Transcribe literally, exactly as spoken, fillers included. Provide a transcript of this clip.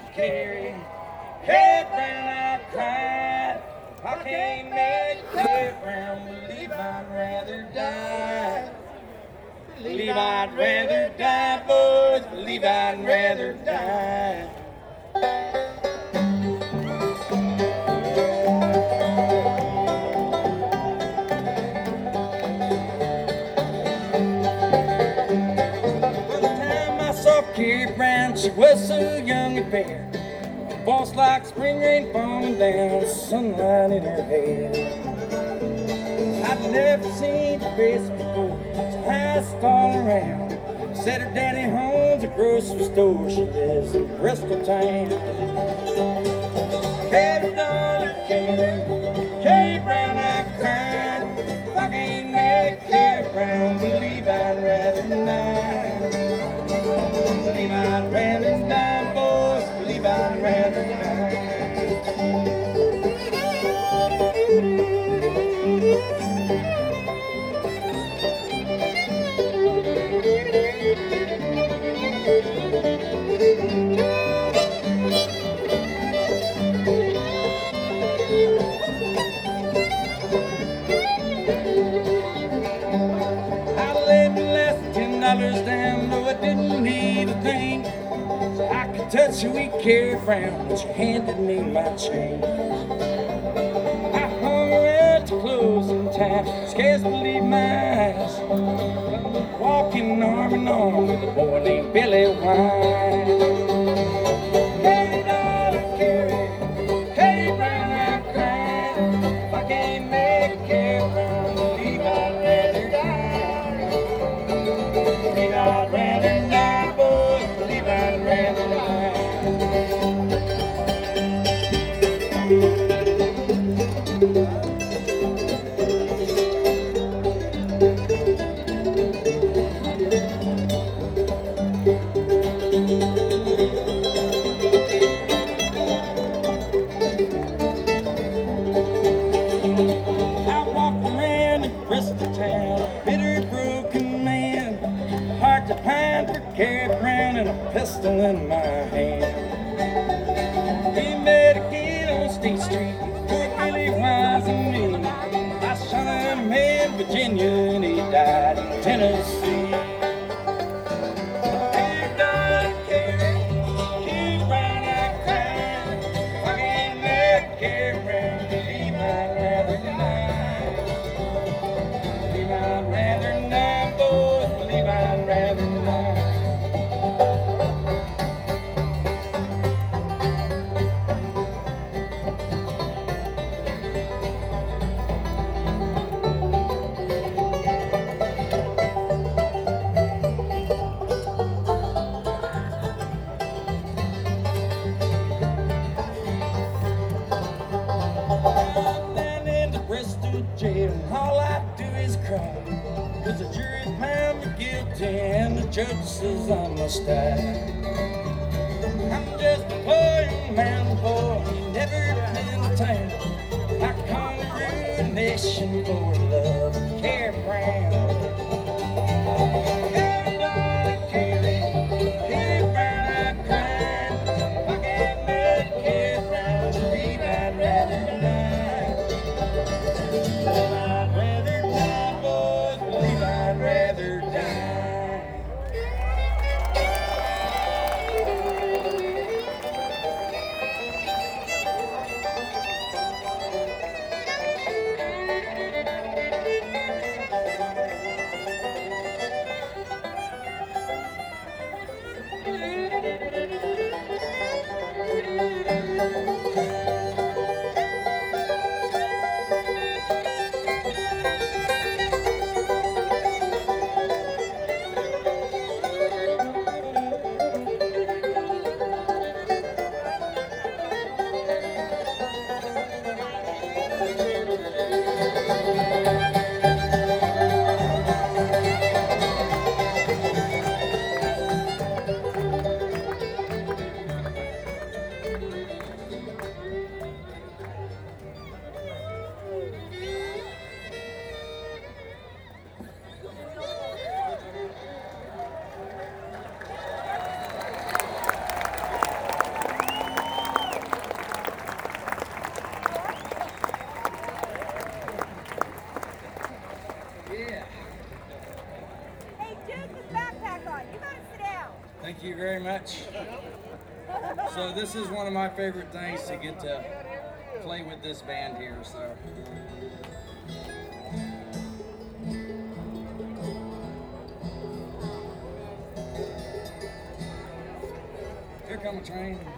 carry. Hey, Brown, I cried. I can't make it, Brown. Believe I'd rather die. Believe I'd rather die, boys. Believe I'd rather die. By the time I saw Carrie Brown, she was so young and fair. Voice like spring rain falling down, sunlight in her hair. I'd never seen her face before, so I asked all around. Said her daddy owns a grocery store, she lives in Bristol town. Carrie, darling, Carrie, Carrie Brown, I cried. If I can't make Carrie Brown, believe I'd rather die. Believe I'd rather die, boys, believe I'd rather die. Down, though I didn't need a thing. So I could touch sweet Carrie Brown, but she handed me my change. I hung around to closing time, scarce believe my eyes. Walking arm in arm with a boy named Billy Wine. Carrie, darling, Carrie, Carrie Brown, I cried. If I can't make Carrie Brown, believe I'd rather die. Believe I'd rather die, boys, believe I'd rather die. I walked around in Bristol town, a bitter, broken man. Hard to find for Carrie Brown and a pistol in my hand. We met again on State Street, poor Billy Wise and me. I shot him in Virginia and he died in Tennessee. Carrie, darling, Carrie, Carrie Brown, I cried. If I can't make Carrie Brown, believe I'd rather die. Believe I'd rather die, boys, believe I'd rather die. Down in the Bristol jail, and all I do is cry. Cause the jury found me guilty and the judge says I must die. I'm just a poor young mountain boy, never been to town. I conquered a nation for love of Carrie Brown. Carrie, darling, Carrie, Carrie Brown, I cried. If I can't make Carrie Brown, believe I'd rather die. Believe I'd rather die, boys, believe I'd rather die. Thank you very much. So this is one of my favorite things to get to play with this band here. So here come a train.